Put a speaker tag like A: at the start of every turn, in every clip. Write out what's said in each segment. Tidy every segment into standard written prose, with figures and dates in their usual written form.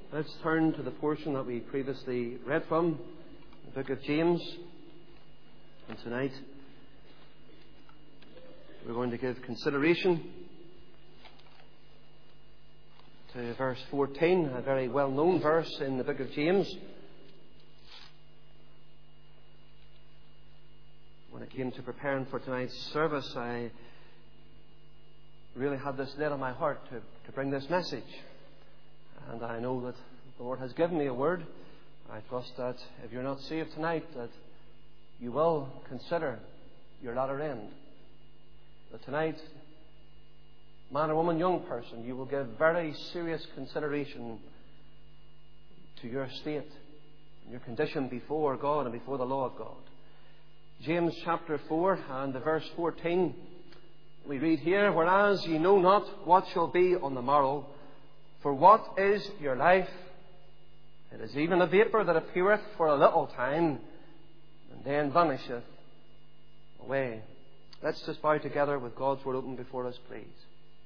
A: Let's turn to the portion that we previously read from, the book of James. And tonight we're going to give consideration to verse 14, a very well-known verse in the book of James. When it came to preparing for tonight's service, I really had this laid on my heart to bring this message. And I know that the Lord has given me a word. I trust that if you're not saved tonight, that you will consider your latter end. That tonight, man or woman, young person, you will give very serious consideration to your state, your condition before God and before the law of God. James chapter 4 and the verse 14, we read here, "Whereas ye know not what shall be on the morrow, for what is your life? It is even a vapour that appeareth for a little time, and then vanisheth away." Let's just bow together with God's word open before us, please.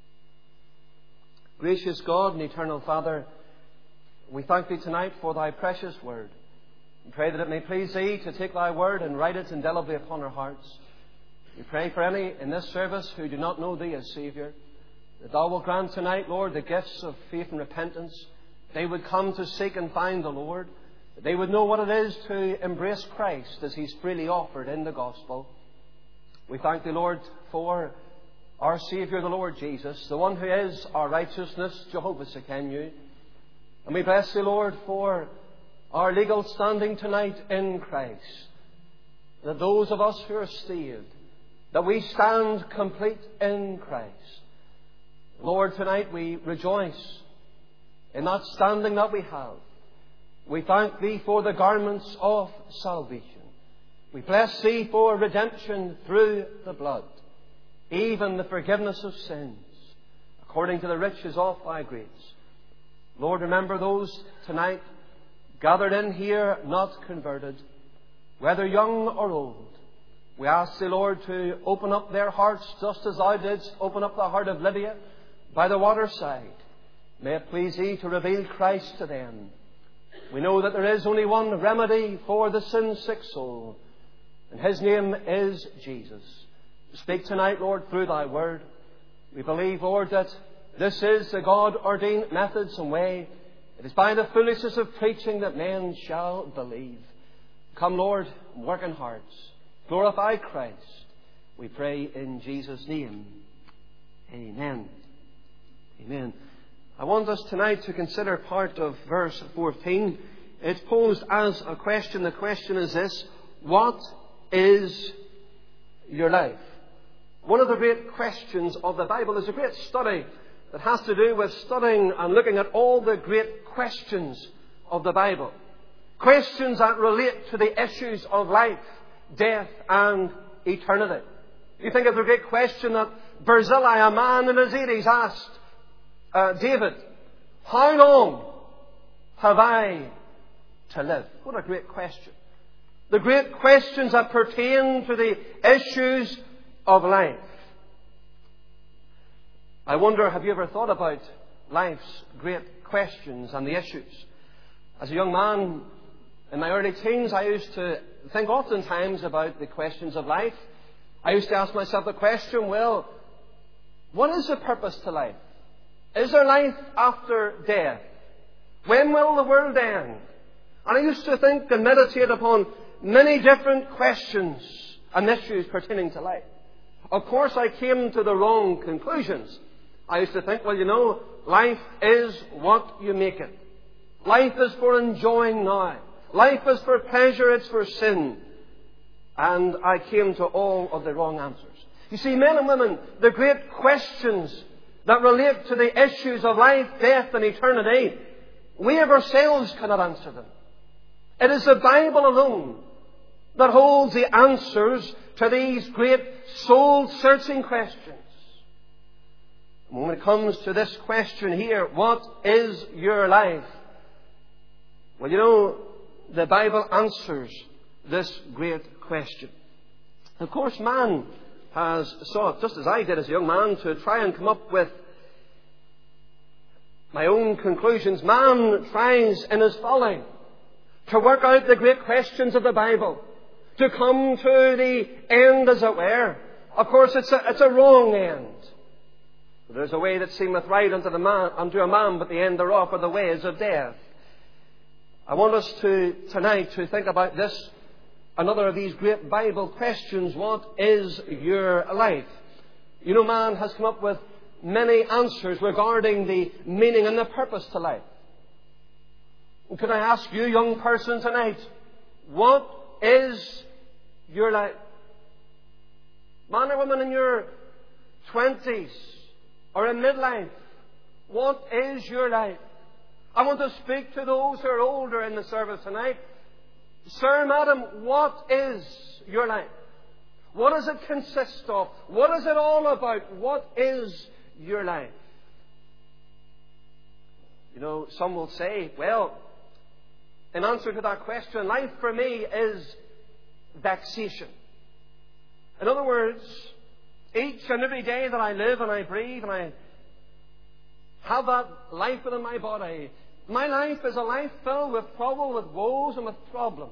A: Gracious God and eternal Father, we thank Thee tonight for Thy precious word. We pray that it may please Thee to take Thy word and write it indelibly upon our hearts. We pray for any in this service who do not know Thee as Saviour, that Thou will grant tonight, Lord, the gifts of faith and repentance. They would come to seek and find the Lord. That they would know what it is to embrace Christ as He's freely offered in the gospel. We thank Thee, Lord, for our Saviour, the Lord Jesus, the one who is our righteousness, Jehovah Sekenu. And we bless Thee, Lord, for our legal standing tonight in Christ. That those of us who are saved, that we stand complete in Christ. Lord, tonight we rejoice in that standing that we have. We thank Thee for the garments of salvation. We bless Thee for redemption through the blood, even the forgiveness of sins, according to the riches of Thy grace. Lord, remember those tonight gathered in here, not converted, whether young or old. We ask Thee, Lord, to open up their hearts just as Thou didst open up the heart of Lydia by the waterside. May it please Thee to reveal Christ to them. We know that there is only one remedy for the sin-sick soul, and His name is Jesus. Speak tonight, Lord, through Thy word. We believe, Lord, that this is the God-ordained methods and way. It is by the foolishness of preaching that men shall believe. Come, Lord, work in hearts. Glorify Christ. We pray in Jesus' name. Amen. Amen. I want us tonight to consider part of verse 14. It's posed as a question. The question is this: what is your life? One of the great questions of the Bible is a great study that has to do with studying and looking at all the great questions of the Bible. Questions that relate to the issues of life, death and eternity. You think of the great question that Barzillai, a man in his 80s, asked David, "How long have I to live?" What a great question. The great questions that pertain to the issues of life. I wonder, have you ever thought about life's great questions and the issues? As a young man in my early teens, I used to think oftentimes about the questions of life. I used to ask myself the question, well, what is the purpose to life? Is there life after death? When will the world end? And I used to think and meditate upon many different questions and issues pertaining to life. Of course, I came to the wrong conclusions. I used to think, well, you know, life is what you make it. Life is for enjoying now. Life is for pleasure, it's for sin. And I came to all of the wrong answers. You see, men and women, the great questions that relate to the issues of life, death and eternity, we of ourselves cannot answer them. It is the Bible alone that holds the answers to these great soul-searching questions. And when it comes to this question here, what is your life? Well, you know, the Bible answers this great question. Of course, man has sought, just as I did as a young man, to try and come up with my own conclusions. Man tries in his folly to work out the great questions of the Bible, to come to the end, as it were. Of course, it's a wrong end. There's a way that seemeth right unto a man, but the end thereof are the ways of death. I want us tonight to think about this, another of these great Bible questions. What is your life? You know, man has come up with many answers regarding the meaning and the purpose to life. Can I ask you, young person, tonight, what is your life? Man or woman in your 20s or in midlife, what is your life? I want to speak to those who are older in the service tonight. Sir, madam, what is your life? What does it consist of? What is it all about? What is your life? You know, some will say, well, in answer to that question, life for me is vexation. In other words, each and every day that I live and I breathe and I have that life within my body, my life is a life filled with trouble, with woes and with problems.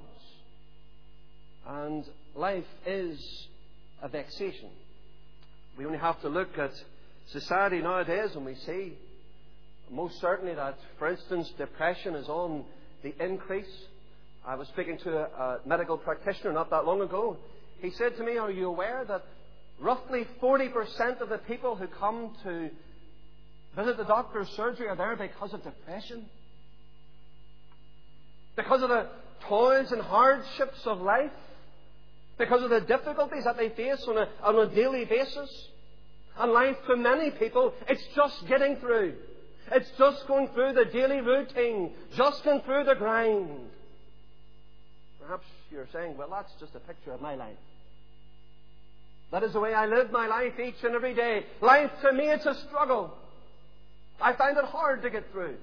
A: And life is a vexation. We only have to look at society nowadays and we see most certainly that, for instance, depression is on the increase. I was speaking to a medical practitioner not that long ago. He said to me, are you aware that roughly 40% of the people who come to visit the doctor's surgery are there because of depression? Because of the toils and hardships of life? Because of the difficulties that they face on a daily basis? And life for many people, it's just getting through. It's just going through the daily routine, just going through the grind. Perhaps you're saying, well, that's just a picture of my life. That is the way I live my life each and every day. Life to me, it's a struggle. I find it hard to get through.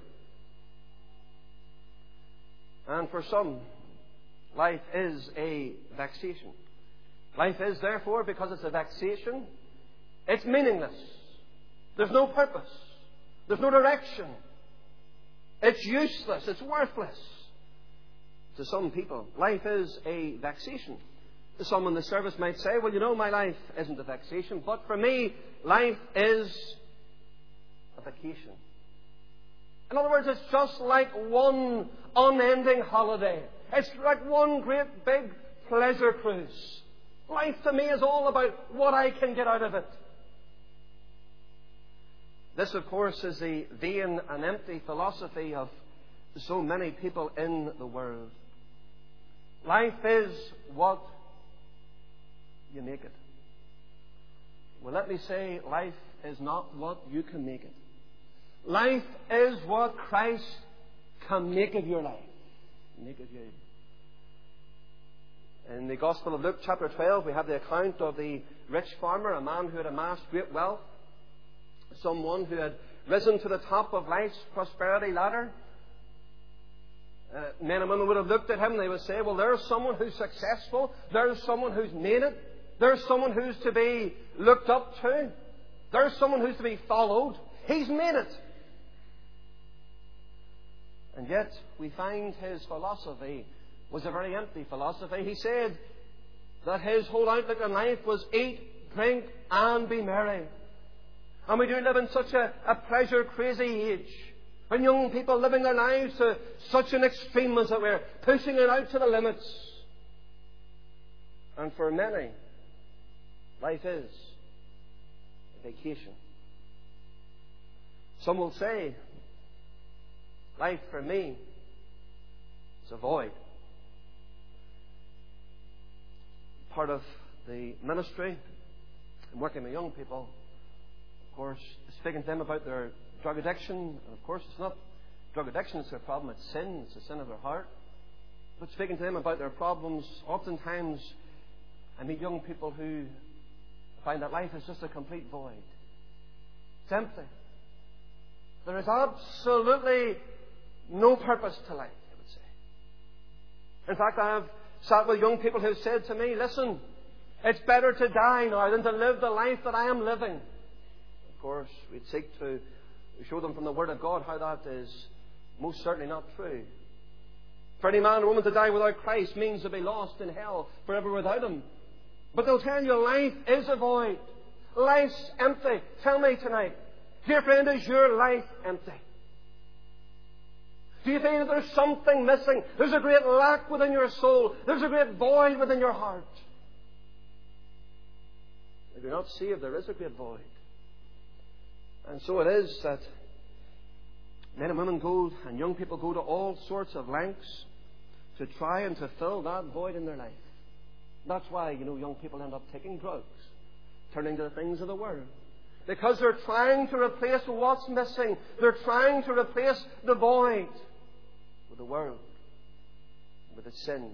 A: And for some, life is a vexation. Life is, therefore, because it's a vexation, it's meaningless. There's no purpose. There's no direction. It's useless. It's worthless. To some people, life is a vexation. Some in the service might say, well, you know, my life isn't a vexation, but for me, life is a vacation. In other words, it's just like one unending holiday. It's like one great big pleasure cruise. Life to me is all about what I can get out of it. This, of course, is the vain and empty philosophy of so many people in the world. Life is what you make it. Well, let me say, life is not what you can make it. Life is what Christ can make of your life. Make of you. In the Gospel of Luke, chapter 12, we have the account of the rich farmer, a man who had amassed great wealth, someone who had risen to the top of life's prosperity ladder. Men and women would have looked at him and they would say, well, there's someone who's successful. There's someone who's made it. There's someone who's to be looked up to. There's someone who's to be followed. He's made it. And yet we find his philosophy was a very empty philosophy. He said that his whole outlook on life was eat, drink, and be merry. And we do live in such a pleasure-crazy age, when young people living their lives to such an extreme as that we're pushing it out to the limits. And for many, life is a vacation. Some will say, life for me is a void. Part of the ministry and working with young people, of course, speaking to them about their drug addiction. And of course, it's not drug addiction that's their problem, it's sin. It's the sin of their heart. But speaking to them about their problems, oftentimes I meet young people who find that life is just a complete void. It's empty. There is absolutely no purpose to life, I would say. In fact, I have sat with young people who have said to me, listen, it's better to die now than to live the life that I am living. Of course, we'd seek to We show them from the Word of God how that is most certainly not true. For any man or woman to die without Christ means to be lost in hell forever without Him. But they'll tell you life is a void. Life's empty. Tell me tonight, dear friend, is your life empty? Do you feel that there's something missing? There's a great lack within your soul. There's a great void within your heart. If you're not saved, there is a great void. And so it is that men and women go, and young people go to all sorts of lengths to try and to fill that void in their life. That's why, young people end up taking drugs, turning to the things of the world. Because they're trying to replace what's missing. They're trying to replace the void with the world, with its sin.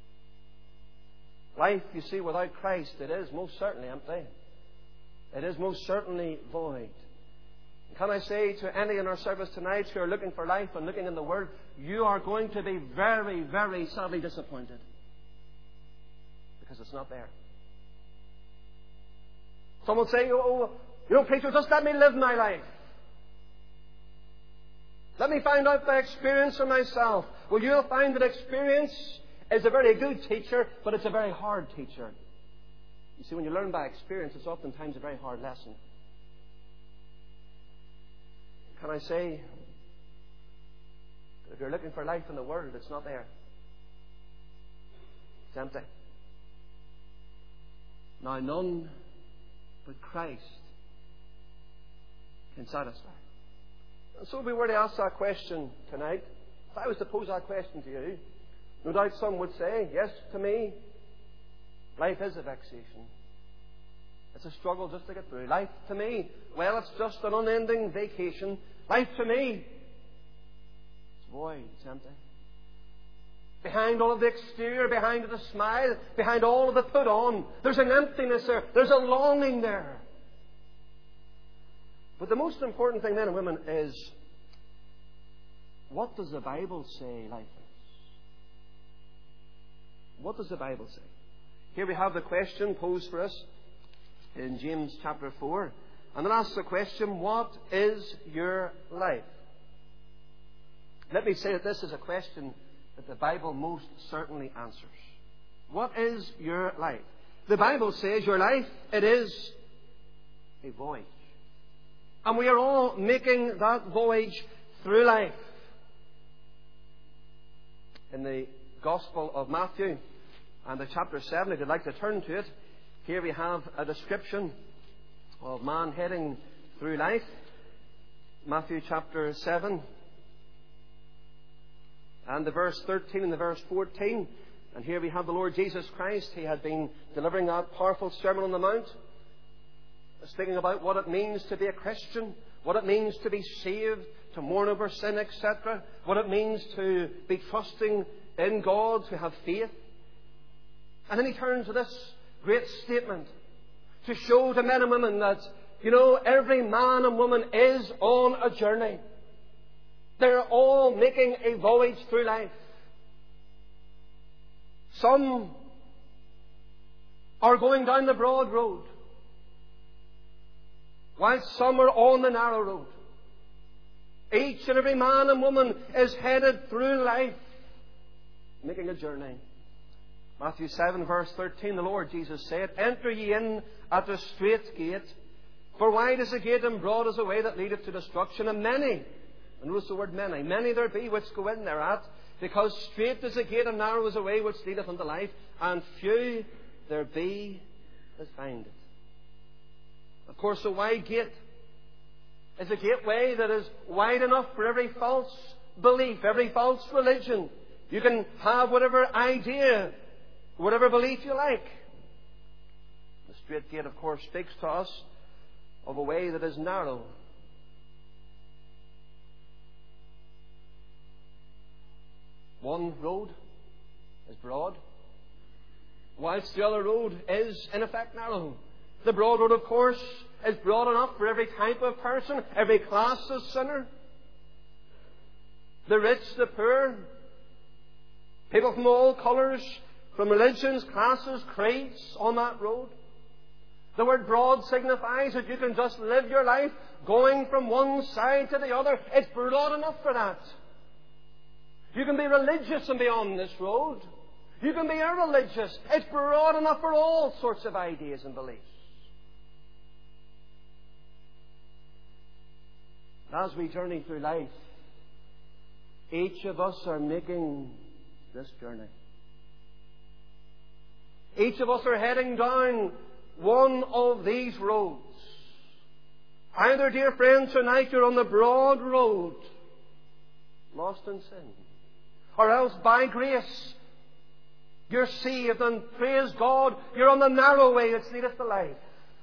A: Life, you see, without Christ, it is most certainly empty. It is most certainly void. Can I say to any in our service tonight who are looking for life and looking in the Word, you are going to be very, very sadly disappointed. Because it's not there. Some will say, preacher, just let me live my life. Let me find out by experience for myself. Well, you'll find that experience is a very good teacher, but it's a very hard teacher. You see, when you learn by experience, it's oftentimes a very hard lesson. Can I say, if you're looking for life in the Word, it's not there. It's empty. Now, none but Christ can satisfy. And so if we were to ask that question tonight, if I was to pose that question to you, no doubt some would say, yes, to me, life is a vexation. It's a struggle just to get through. Life to me, well, it's just an unending vacation. Life to me, it's void, it's empty. Behind all of the exterior, behind the smile, behind all of the put on, there's an emptiness there. There's a longing there. But the most important thing, men and women, is what does the Bible say life is? What does the Bible say? Here we have the question posed for us in James chapter 4. And then asks the question, what is your life? Let me say that this is a question that the Bible most certainly answers. What is your life? The Bible says your life, it is a voyage. And we are all making that voyage through life. In the Gospel of Matthew and the chapter 7, if you'd like to turn to it, here we have a description of man heading through life. Matthew chapter 7 and the verse 13 and the verse 14. And here we have the Lord Jesus Christ. He had been delivering that powerful Sermon on the Mount, speaking about what it means to be a Christian, what it means to be saved, to mourn over sin, etc., what it means to be trusting in God, to have faith. And then he turns to this great statement to show to men and women that, every man and woman is on a journey. They're all making a voyage through life. Some are going down the broad road, while some are on the narrow road. Each and every man and woman is headed through life, making a journey. Matthew 7 verse 13, the Lord Jesus said, enter ye in at the strait gate, for wide is the gate and broad is the way that leadeth to destruction, and many, and notice the word many there be which go in thereat, because strait is the gate and narrow is the way which leadeth unto life, and few there be that find it. Of course, the wide gate is a gateway that is wide enough for every false belief, every false religion. You can have whatever idea, whatever belief you like. The strait gate, of course, speaks to us of a way that is narrow. One road is broad, whilst the other road is, in effect, narrow. The broad road, of course, is broad enough for every type of person, every class of sinner. The rich, the poor, people from all colours, from religions, classes, creeds on that road. The word broad signifies that you can just live your life going from one side to the other. It's broad enough for that. You can be religious and be on this road. You can be irreligious. It's broad enough for all sorts of ideas and beliefs. As we journey through life, each of us are making this journey. Each of us are heading down one of these roads. Either, dear friend, tonight you're on the broad road, lost in sin, or else by grace you're saved, and praise God, you're on the narrow way that leadeth to life.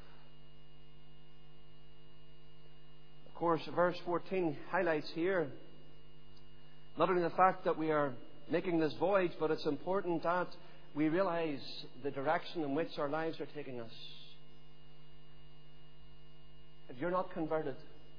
A: Of course, verse 14 highlights here not only the fact that we are making this voyage, but it's important that we realize the direction in which our lives are taking us. If you're not converted,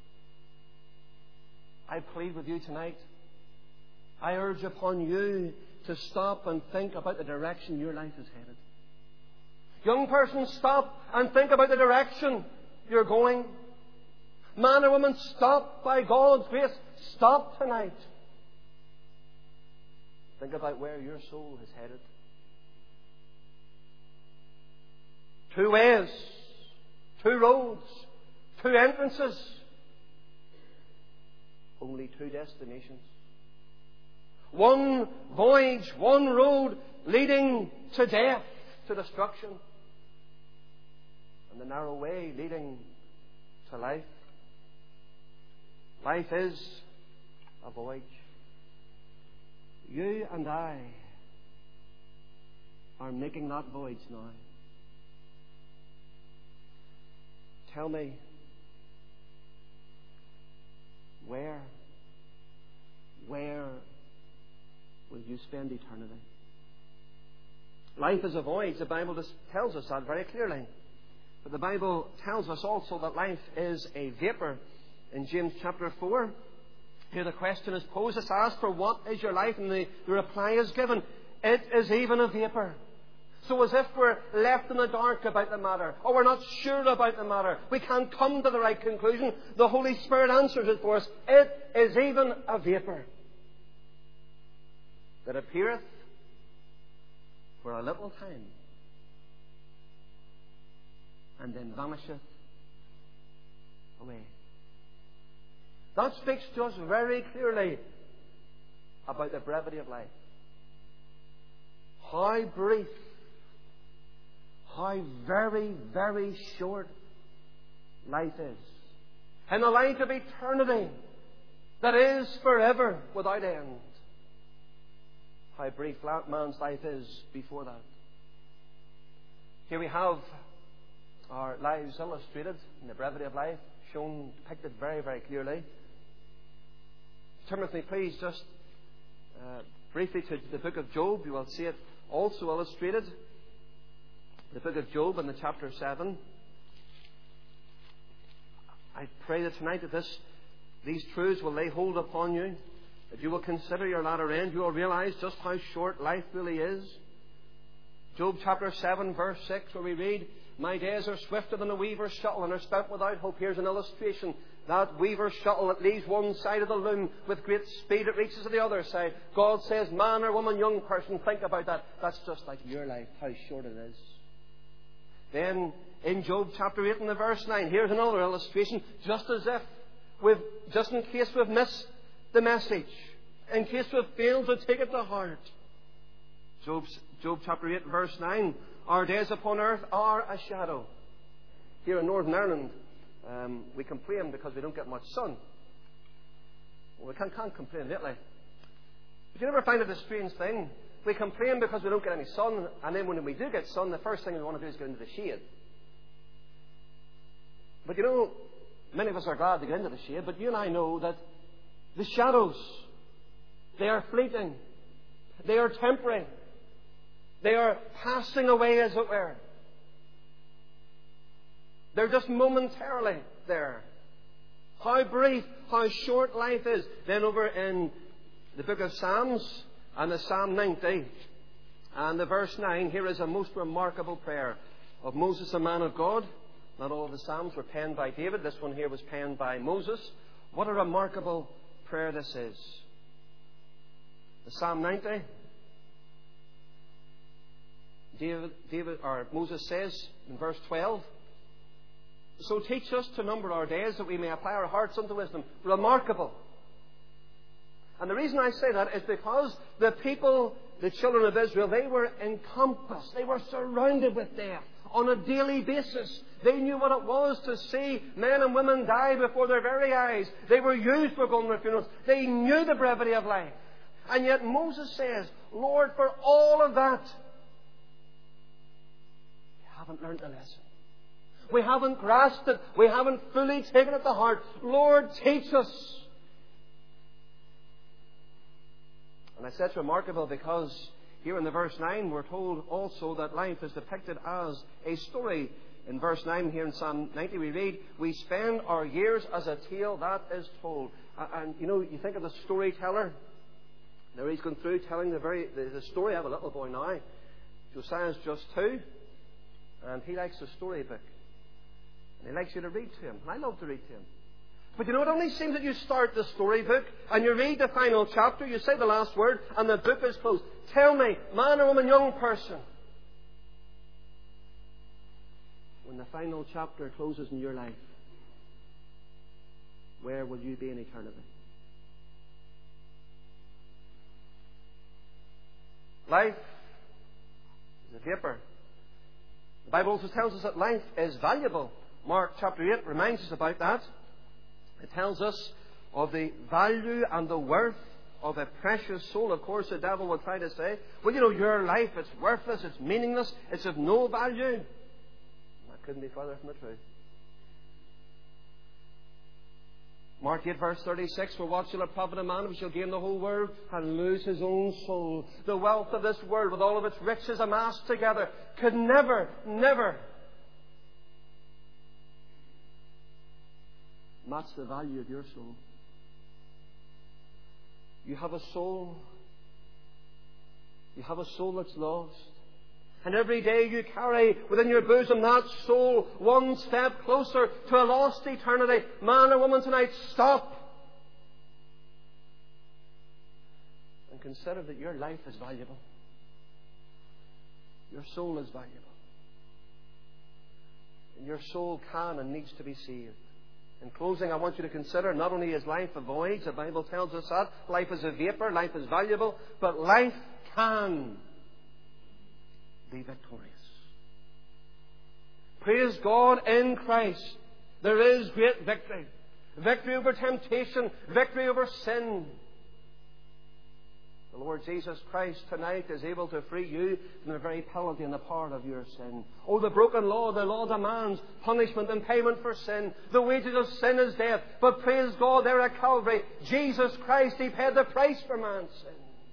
A: I plead with you tonight. I urge upon you to stop and think about the direction your life is headed. Young person, stop and think about the direction you're going. Man or woman, stop by God's grace. Stop tonight. Think about where your soul is headed. Two ways, two roads, two entrances, only two destinations. One voyage, one road leading to death, to destruction, and the narrow way leading to life. Life is a voyage. You and I are making that voyage now. Tell me, where will you spend eternity? Life is a voyage. The Bible just tells us that very clearly. But the Bible tells us also that life is a vapor. In James chapter 4, here the question is posed. It's asked, for what is your life? And the reply is given, it is even a vapor. So as if we're left in the dark about the matter, or we're not sure about the matter, we can't come to the right conclusion, the Holy Spirit answers it for us. It is even a vapor that appeareth for a little time and then vanisheth away. That speaks to us very clearly about the brevity of life. How brief, how very, very short life is. In the light of eternity that is forever without end. How brief man's life is before that. Here we have our lives illustrated in the brevity of life, shown, depicted very, very clearly. Turn with me, please, just briefly to the book of Job. You will see it also illustrated. The book of Job in the chapter 7. I pray that tonight that these truths will lay hold upon you, that you will consider your latter end. You will realize just how short life really is. Job chapter 7, verse 6, where we read, my days are swifter than a weaver's shuttle and are spent without hope. Here's an illustration. That weaver's shuttle that leaves one side of the loom with great speed, it reaches to the other side. God says, man or woman, young person, think about that. That's just like your life, how short it is. Then in Job chapter 8 and the verse 9, here's another illustration, just in case we've missed the message, in case we've failed to take it to heart. Job chapter 8 verse 9, our days upon earth are a shadow. Here in Northern Ireland, we complain because we don't get much sun. Well, we can't complain lately. But you never find it a strange thing? We complain because we don't get any sun, and then when we do get sun, the first thing we want to do is go into the shade. But you know, many of us are glad to get into the shade, but you and I know that the shadows, they are fleeting. They are temporary. They are passing away, as it were. They're just momentarily there. How brief, how short life is. Then over in the book of Psalms and the Psalm 90 and the verse 9, here is a most remarkable prayer of Moses, a man of God. Not all of the Psalms were penned by David. This one here was penned by Moses. What a remarkable prayer this is. The Psalm 90. Moses says in verse 12, "So teach us to number our days that we may apply our hearts unto wisdom." Remarkable. And the reason I say that is because the people, the children of Israel, they were encompassed. They were surrounded with death on a daily basis. They knew what it was to see men and women die before their very eyes. They were used for going to funerals. They knew the brevity of life. And yet Moses says, "Lord, for all of that, we haven't learned the lesson. We haven't grasped it. We haven't fully taken it to heart. Lord, teach us." And I say it's remarkable because here in the verse 9 we're told also that life is depicted as a story. In verse 9 here in Psalm 90 we read, "We spend our years as a tale that is told." And you think of the storyteller. Now he's going through telling the story. I have a little boy now. Josiah's just 2. And he likes a storybook. And he likes you to read to him. And I love to read to him. But it only seems that you start the storybook and you read the final chapter, you say the last word, and the book is closed. Tell me, man or woman, young person, when the final chapter closes in your life, where will you be in eternity? Life is a vapor. The Bible also tells us that life is valuable. Mark chapter 8 reminds us about that. It tells us of the value and the worth of a precious soul. Of course, the devil will try to say, "Well, your life, it's worthless, it's meaningless, it's of no value." That couldn't be further from the truth. Mark 8 verse 36, "For what shall it profit a man if he shall gain the whole world and lose his own soul?" The wealth of this world, with all of its riches amassed together, could never match the value of your soul. You have a soul. You have a soul that's lost. And every day you carry within your bosom that soul one step closer to a lost eternity. Man or woman tonight, stop and consider that your life is valuable. Your soul is valuable. And your soul can and needs to be saved. In closing, I want you to consider not only is life a voyage, the Bible tells us that, life is a vapor, life is valuable, but life can be victorious. Praise God, in Christ there is great victory. Victory over temptation, victory over sin. The Lord Jesus Christ tonight is able to free you from the very penalty and the power of your sin. Oh, the broken law, the law demands punishment and payment for sin. The wages of sin is death. But praise God, there at Calvary, Jesus Christ, He paid the price for man's sin.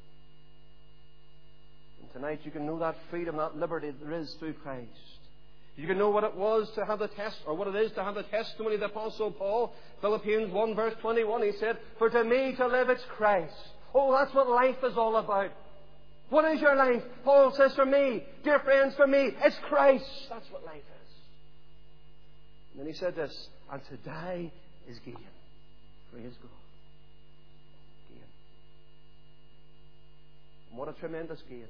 A: And tonight you can know that freedom, that liberty there is through Christ. You can know what it was to have what it is to have the testimony of the Apostle Paul. Philippians 1 verse 21, he said, "For to me to live it's Christ." Oh, that's what life is all about. What is your life? Paul says, for me, dear friends, for me, it's Christ. That's what life is. And then he said this, "And to die is gain." Praise God. Gain. And what a tremendous gain.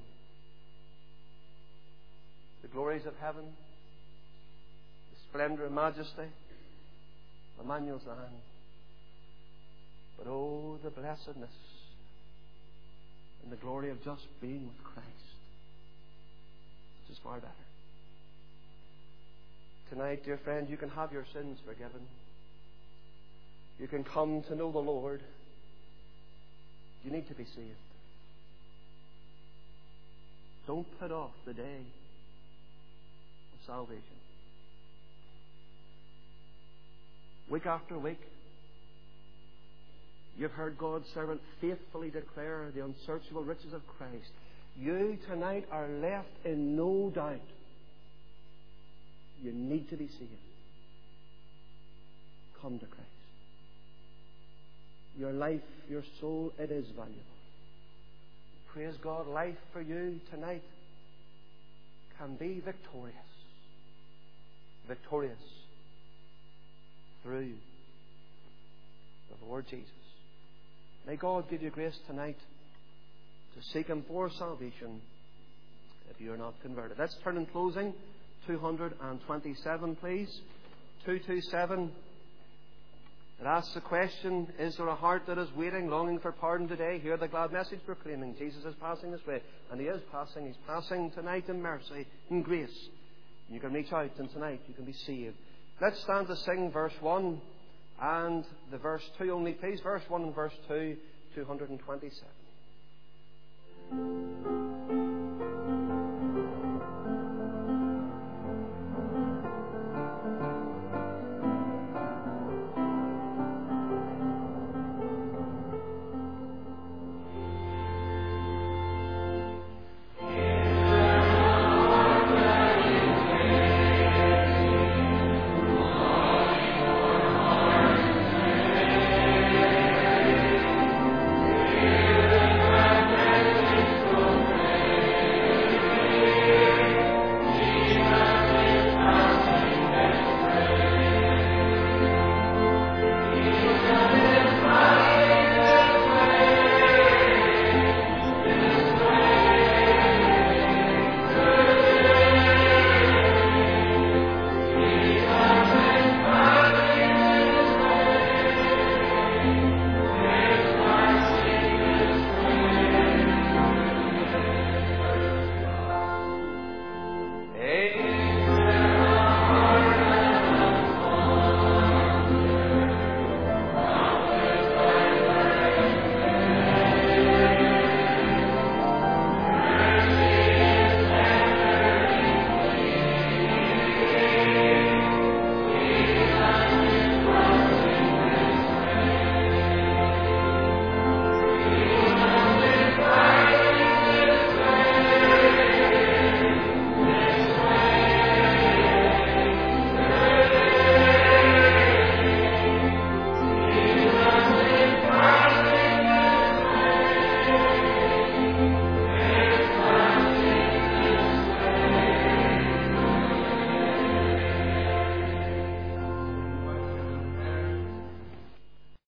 A: The glories of heaven, the splendour and majesty, Emmanuel's land. But oh, the blessedness and the glory of just being with Christ, which is far better. Tonight, dear friend, you can have your sins forgiven. You can come to know the Lord. You need to be saved. Don't put off the day of salvation. Week after week, you've heard God's servant faithfully declare the unsearchable riches of Christ. You tonight are left in no doubt. You need to be saved. Come to Christ. Your life, your soul, it is valuable. Praise God, life for you tonight can be victorious. Victorious through the Lord Jesus. May God give you grace tonight to seek Him for salvation if you are not converted. Let's turn in closing 227, please. 227. It asks the question, is there a heart that is waiting, longing for pardon today? Hear the glad message proclaiming. Jesus is passing this way. And He is passing. He's passing tonight in mercy, in grace. You can reach out, and tonight you can be saved. Let's stand to sing verse 1 and the verse 2 only, please. Verse 1 and verse 2, 227.